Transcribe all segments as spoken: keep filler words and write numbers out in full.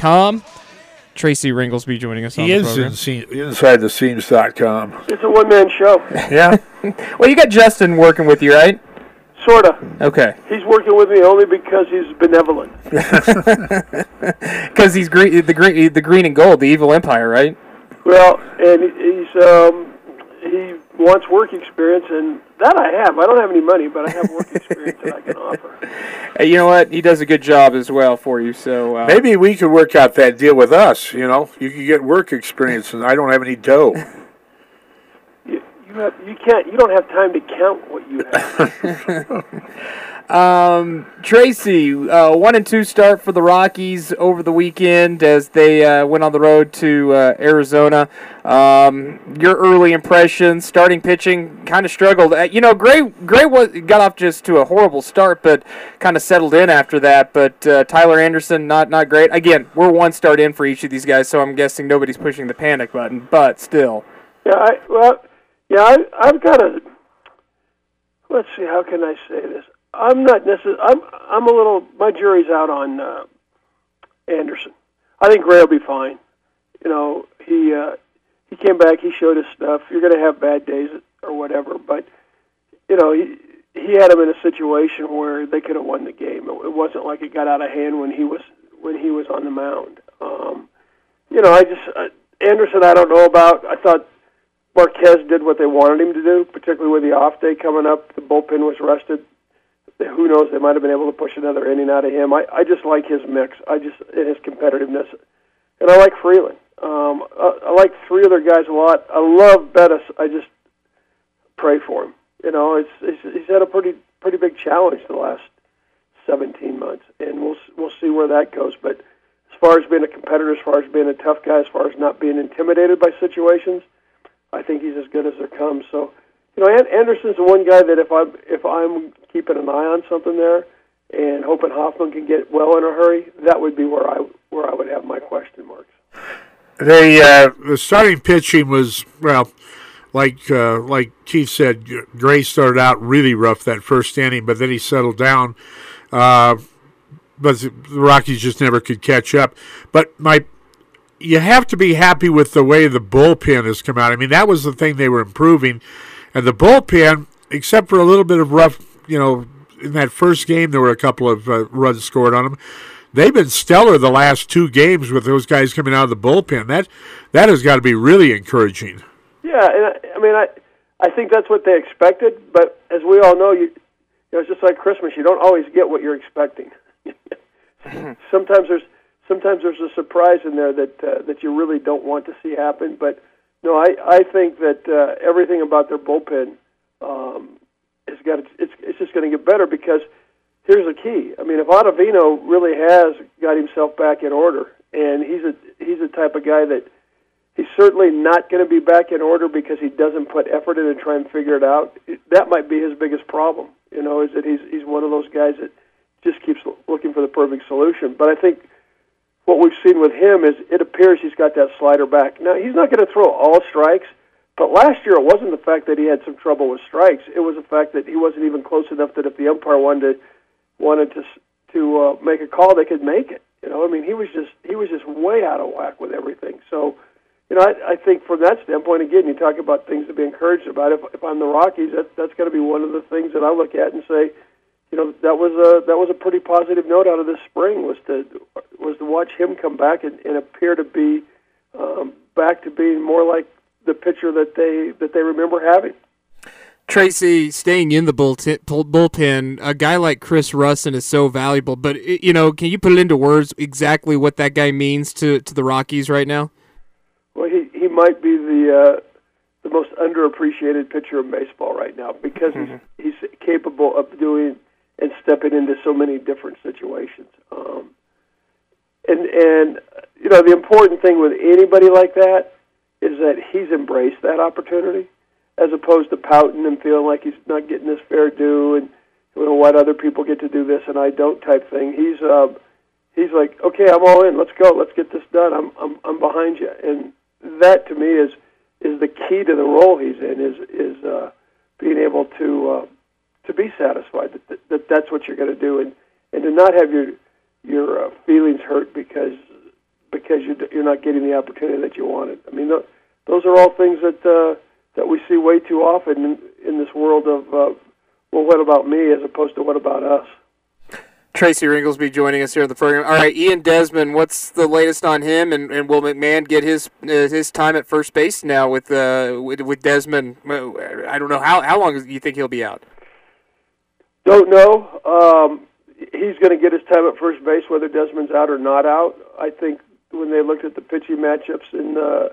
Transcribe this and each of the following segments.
com. Tracy Ringlesby joining us on he the is program. in, inside the scenes dot com. It's a one-man show. Yeah. Well, you got Justin working with you, right? Sort of. Okay. He's working with me only because he's benevolent. Because he's green, the green, the green and gold, the evil empire, right? Well, and he's um, he wants work experience, and that I have. I don't have any money, but I have work experience that I can offer. Hey, you know what? He does a good job as well for you. So uh, maybe we could work out that deal with us. You know, you could get work experience, and I don't have any dough. You, you have, you can't. You don't have time to count what you have. um, Tracy, uh, one and two start for the Rockies over the weekend as they uh, went on the road to uh, Arizona. Um, your early impressions, starting pitching, kind of struggled. Uh, you know, Gray Gray was, got off just to a horrible start, but kind of settled in after that. But uh, Tyler Anderson, not not great. Again, we're one start in for each of these guys, so I'm guessing nobody's pushing the panic button. But still, yeah. I, well, yeah. I, I've got a. Let's see. How can I say this? I'm not necessarily. I'm. I'm a little. My jury's out on uh, Anderson. I think Gray will be fine. You know, he. Uh, He came back. He showed his stuff. You're going to have bad days or whatever, but you know he he had him in a situation where they could have won the game. It, it wasn't like it got out of hand when he was when he was on the mound. Um, you know, I just uh, Anderson. I don't know about. I thought Marquez did what they wanted him to do, particularly with the off day coming up. The bullpen was rested. Who knows? They might have been able to push another inning out of him. I, I just like his mix. I just and his competitiveness, and I like Freeland. Um, I, I like three other guys a lot. I love Bettis. I just pray for him. You know, it's, it's he's had a pretty pretty big challenge the last seventeen months, and we'll we'll see where that goes. But as far as being a competitor, as far as being a tough guy, as far as not being intimidated by situations, I think he's as good as there comes. So, you know, Anderson's the one guy that if I'm if I'm keeping an eye on something there and hoping Hoffman can get well in a hurry, that would be where I where I would have my question marks. They uh, the starting pitching was well, like uh, like Keith said, Gray started out really rough that first inning, but then he settled down. Uh, but the Rockies just never could catch up. But my, you have to be happy with the way the bullpen has come out. I mean, that was the thing they were improving, and the bullpen, except for a little bit of rough, you know, in that first game there were a couple of uh, runs scored on them. They've been stellar the last two games with those guys coming out of the bullpen. That that has got to be really encouraging. Yeah, and I, I mean, I I think that's what they expected. But as we all know, you, you know, it's just like Christmas. You don't always get what you're expecting. sometimes there's sometimes there's a surprise in there that uh, that you really don't want to see happen. But no, I I think that uh, everything about their bullpen um, has got to, it's it's just going to get better because. Here's the key. I mean, if Ottavino really has got himself back in order, and he's a he's the type of guy that he's certainly not going to be back in order because he doesn't put effort in and try and figure it out. That might be his biggest problem. You know, is that he's he's one of those guys that just keeps looking for the perfect solution. But I think what we've seen with him is it appears he's got that slider back. Now he's not going to throw all strikes, but last year it wasn't the fact that he had some trouble with strikes. It was the fact that he wasn't even close enough that if the umpire wanted to wanted to to uh, make a call, they could make it. You know, I mean, he was just he was just way out of whack with everything. So, you know, I, I think from that standpoint, again, you talk about things to be encouraged about. If, if I'm the Rockies, that that's going to be one of the things that I look at and say, you know, that was a that was a pretty positive note out of this spring was to was to watch him come back and, and appear to be um, back to being more like the pitcher that they that they remember having. Tracy, staying in the bullpen, a guy like Chris Russin is so valuable. But, you know, can you put it into words exactly what that guy means to, to the Rockies right now? Well, he, he might be the uh, the most underappreciated pitcher in baseball right now because mm-hmm. he's he's capable of doing and stepping into so many different situations. Um, and and you know the important thing with anybody like that is that he's embraced that opportunity, as opposed to pouting and feeling like he's not getting his fair due and you know what other people get to do this and I don't type thing. He's uh, he's like, okay, I'm all in. Let's go. Let's get this done. I'm I'm I'm behind you. And that to me is is the key to the role he's in is is uh, being able to uh, to be satisfied that, that, that that's what you're going to do and, and to not have your your uh, feelings hurt because because you, you're not getting the opportunity that you wanted. I mean, th- those are all things that uh, that we see way too often in, in this world of, uh, well, what about me as opposed to what about us? Tracy Ringlesby joining us here on the program. All right, Ian Desmond, what's the latest on him, and, and will McMahon get his uh, his time at first base now with uh, with, with Desmond? I don't know how how long do you think he'll be out? Don't know. Um, he's going to get his time at first base whether Desmond's out or not out. I think when they looked at the pitching matchups in uh,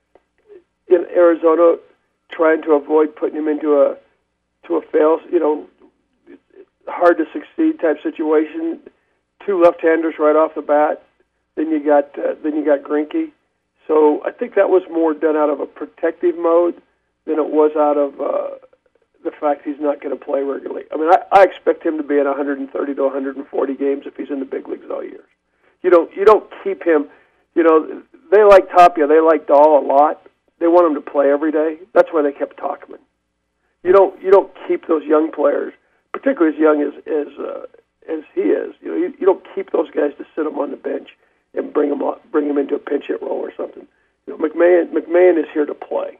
in Arizona, trying to avoid putting him into a to a fail, you know, hard to succeed type situation. Two left-handers right off the bat. Then you got uh, then you got Greinke. So I think that was more done out of a protective mode than it was out of uh, the fact he's not going to play regularly. I mean, I, I expect him to be in one hundred thirty to one hundred forty games if he's in the big leagues all year. You don't you don't keep him. You know, they like Tapia, they like Dahl a lot. They want him to play every day. That's why they kept Tauchman. You don't you don't keep those young players, particularly as young as as uh, as he is. You know, you, you don't keep those guys to sit them on the bench and bring them up, bring them into a pinch hit role or something. You know, McMahon McMahon is here to play.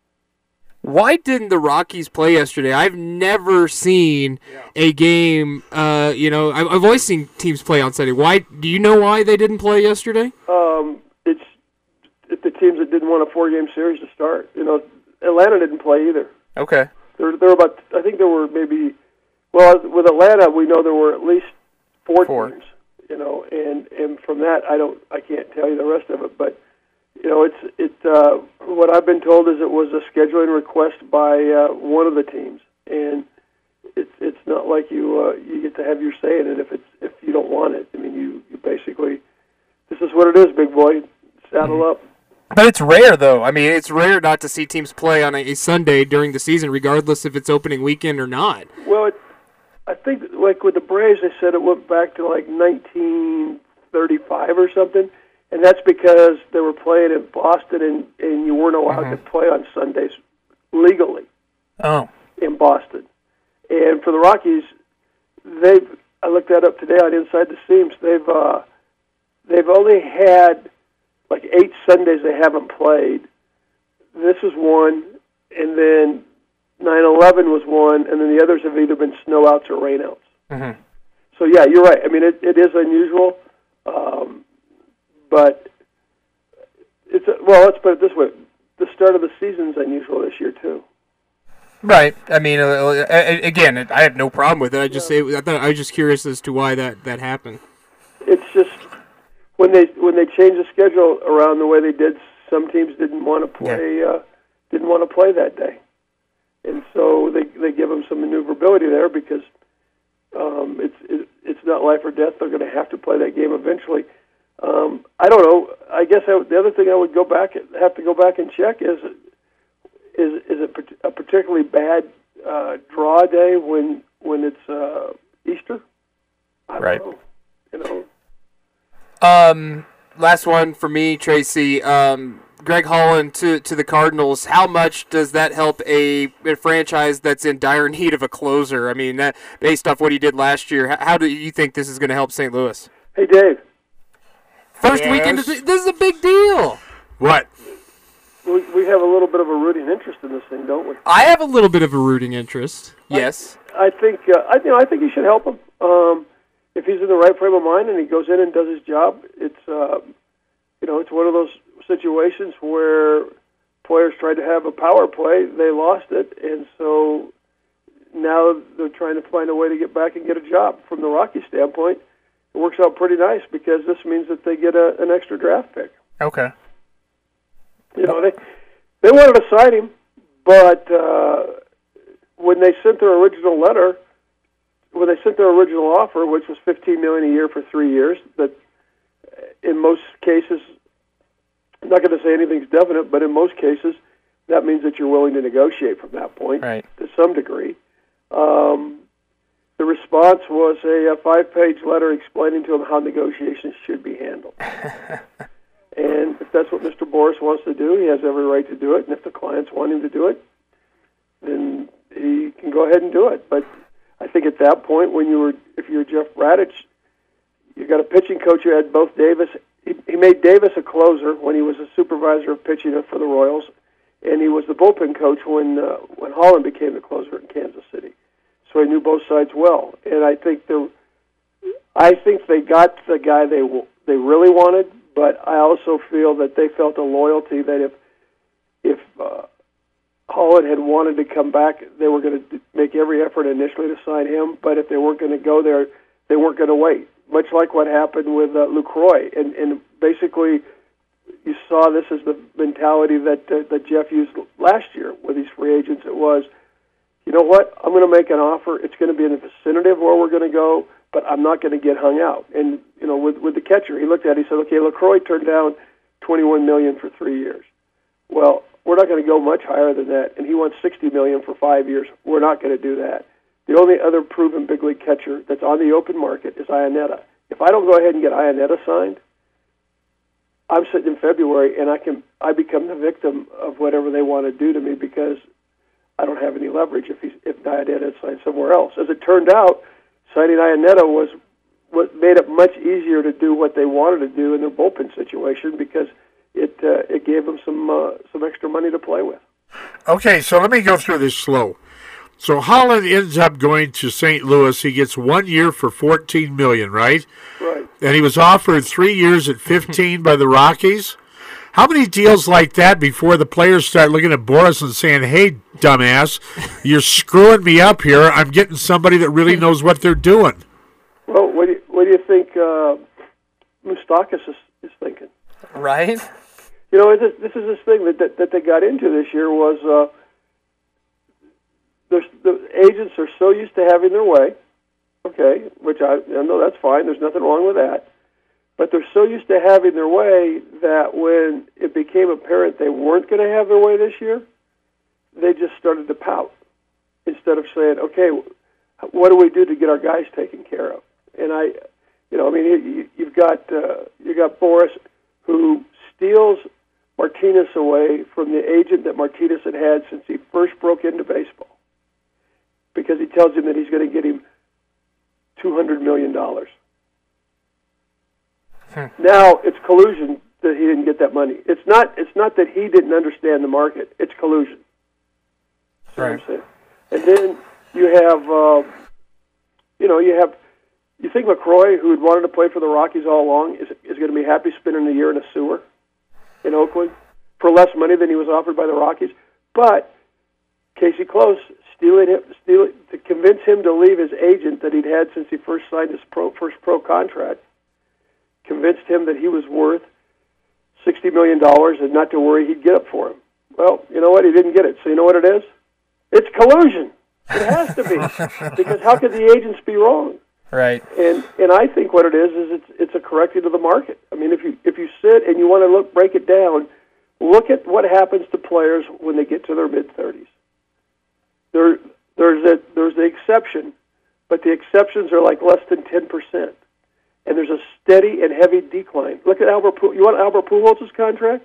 Why didn't the Rockies play yesterday? I've never seen yeah. a game. Uh, you know, I've, I've always seen teams play on Sunday. Why? Do you know why they didn't play yesterday? Um, it's it's the teams that didn't want a four-game series to start. You know, Atlanta didn't play either. Okay. There, there were about. I think there were maybe. Well, with Atlanta, we know there were at least four, four. teams. You know, and and from that, I don't. I can't tell you the rest of it, but. You know, it's it. Uh, what I've been told is it was a scheduling request by uh, one of the teams, and it's it's not like you uh, you get to have your say in it if it's if you don't want it. I mean, you, you basically this is what it is, big boy. Saddle up. But it's rare, though. I mean, it's rare not to see teams play on a, a Sunday during the season, regardless if it's opening weekend or not. Well, it, I think like with the Braves, they said it went back to like nineteen thirty-five or something. And that's because they were playing in Boston, and, and you weren't allowed mm-hmm. to play on Sundays legally oh. in Boston. And for the Rockies, they've I looked that up today on Inside the Seams. They've uh, they've only had like eight Sundays they haven't played. This is one, and then nine eleven was one, and then the others have either been snowouts or rainouts. Mm-hmm. So yeah, you're right. I mean, it, it is unusual. Um, But it's a, well. Let's put it this way: the start of the season's unusual this year too. Right. I mean, uh, again, I have no problem with it. I just yeah. say I thought I was just curious as to why that, that happened. It's just when they when they changed the schedule around the way they did, some teams didn't want to play yeah. uh, didn't want to play that day, and so they they give them some maneuverability there because um, it's it, it's not life or death. They're going to have to play that game eventually. Um, I don't know. I guess I, the other thing I would go back have to go back and check is is is it a particularly bad uh, draw day when when it's uh, Easter? I don't right. know. You know. Um. Last one for me, Tracy. Um. Greg Holland to to the Cardinals. How much does that help a, a franchise that's in dire need of a closer? I mean, that, based off what he did last year, how, how do you think this is going to help Saint Louis? Hey, Dave. First yes. weekend, this is a big deal. What? We, we have a little bit of a rooting interest in this thing, don't we? I have a little bit of a rooting interest. Yes. I, I think uh, I you know I think you should help him. Um, if he's in the right frame of mind and he goes in and does his job, it's uh, you know it's one of those situations where players tried to have a power play, they lost it, and so now they're trying to find a way to get back and get a job. From the Rockies standpoint, it works out pretty nice because this means that they get a, an extra draft pick. Okay. You know, they they wanted to sign him, but uh, when they sent their original letter, when they sent their original offer, which was fifteen million dollars a year for three years, that in most cases, I'm not going to say anything's definite, but in most cases, that means that you're willing to negotiate from that point right. to some degree. Um, The response was a, a five-page letter explaining to him how negotiations should be handled. And if that's what Mister Boras wants to do, he has every right to do it. And if the clients want him to do it, then he can go ahead and do it. But I think at that point, when you were, if you're Jeff Bradich, you got a pitching coach who had both Davis. He, he made Davis a closer when he was a supervisor of pitching for the Royals, and he was the bullpen coach when uh, when Holland became the closer in Kansas City. So he knew both sides well, and I think the I think they got the guy they they really wanted, but I also feel that they felt a loyalty that if if uh, Holland had wanted to come back, they were going to make every effort initially to sign him. But if they weren't going to go there, they weren't going to wait. Much like what happened with uh, Lucroy, and and basically. You saw this as the mentality that uh, that Jeff used last year with these free agents. It was, you know what, I'm going to make an offer. It's going to be in the vicinity of where we're going to go, but I'm not going to get hung out. And, you know, with with the catcher, he looked at it, he said, okay, LaCroix turned down twenty-one million dollars for three years. Well, we're not going to go much higher than that, and he wants sixty million dollars for five years. We're not going to do that. The only other proven big league catcher that's on the open market is Iannetta. If I don't go ahead and get Iannetta signed, I'm sitting in February, and I can I become the victim of whatever they want to do to me because I don't have any leverage if he's if Iannetta is signed somewhere else. As it turned out, signing Iannetta was what made it much easier to do what they wanted to do in their bullpen situation because it uh, it gave them some uh, some extra money to play with. Okay, so let me go through this slow. So Holland ends up going to Saint Louis. He gets one year for fourteen million dollars, right? Right. And he was offered three years at fifteen by the Rockies. How many deals like that before the players start looking at Boras and saying, hey, dumbass, you're screwing me up here. I'm getting somebody that really knows what they're doing. Well, what do you, what do you think uh, Moustakas is, is thinking? Right. You know, this, this is this thing that, that, that they got into this year was uh, there's, the agents are so used to having their way, okay, which I, I know that's fine. There's nothing wrong with that. But they're so used to having their way that when it became apparent they weren't going to have their way this year, they just started to pout instead of saying, okay, what do we do to get our guys taken care of? And I, you know, I mean, you, you've got uh, you got Boras who steals Martinez away from the agent that Martinez had had since he first broke into baseball, because he tells him that he's going to get him two hundred million dollars. Hmm. Now it's collusion that he didn't get that money. It's not. It's not that he didn't understand the market. It's collusion. Right. And then you have, uh, you know, you have. You think LaCroix, who had wanted to play for the Rockies all along, is is going to be happy spending a year in a sewer in Oakland for less money than he was offered by the Rockies? But Casey Close stealing him, stealing to convince him to leave his agent that he'd had since he first signed his pro, first pro contract, convinced him that he was worth sixty million dollars and not to worry, he'd get it for him. Well, you know what? He didn't get it. So you know what it is? It's collusion. It has to be. Because how could the agents be wrong? Right. And and I think what it is is it's it's a correcting of the market. I mean, if you if you sit and you want to look break it down, look at what happens to players when they get to their mid thirties. There there's a there's the exception, but the exceptions are like less than ten percent. And there's a steady and heavy decline. Look at Albert Pujols. You want Albert Pujols' contract?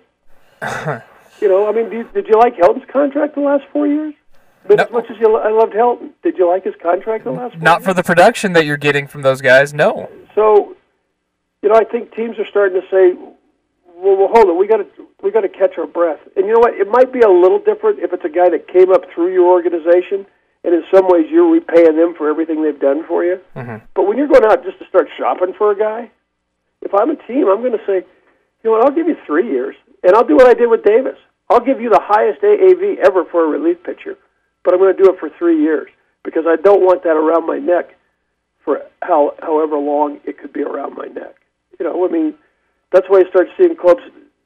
You know, I mean, did, did you like Helton's contract the last four years? But no. As much as you, I loved Helton, did you like his contract the last four Not years? for the production that you're getting from those guys, no. So, you know, I think teams are starting to say, well, well hold it, we got to we got to catch our breath. And you know what? It might be a little different if it's a guy that came up through your organization, and in some ways you're repaying them for everything they've done for you. Mm-hmm. But when you're going out just to start shopping for a guy, if I'm a team, I'm going to say, you know what, I'll give you three years, and I'll do what I did with Davis. I'll give you the highest A A V ever for a relief pitcher, but I'm going to do it for three years because I don't want that around my neck for how, however long it could be around my neck. You know, I mean, that's why you start seeing clubs.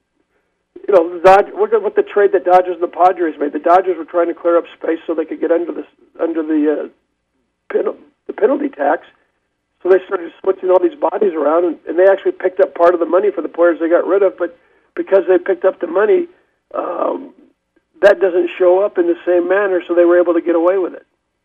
You know, the Dodgers, look at what the trade that Dodgers and the Padres made. The Dodgers were trying to clear up space so they could get under the under the uh, pen, the penalty tax. So they started switching all these bodies around, and, and they actually picked up part of the money for the players they got rid of. But because they picked up the money, um, that doesn't show up in the same manner, so they were able to get away with it.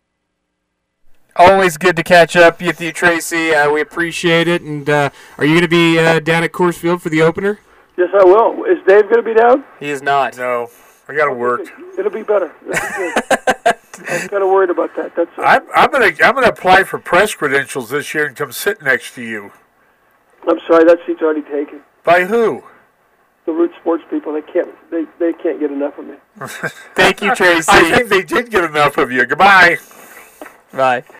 Always good to catch up with you, Tracy. Uh, we appreciate it. And uh, are you going to be uh, down at Coors Field for the opener? Yes, I will. Is Dave going to be down? He is not. No, I got to work. It'll be better. I'm kind of worried about that. That's. Uh, I'm, I'm gonna I'm gonna apply for press credentials this year and come sit next to you. I'm sorry, that seat's already taken. By who? The Root Sports people. They can't. They they can't get enough of me. Thank you, Tracy. I think they did get enough of you. Goodbye. Bye.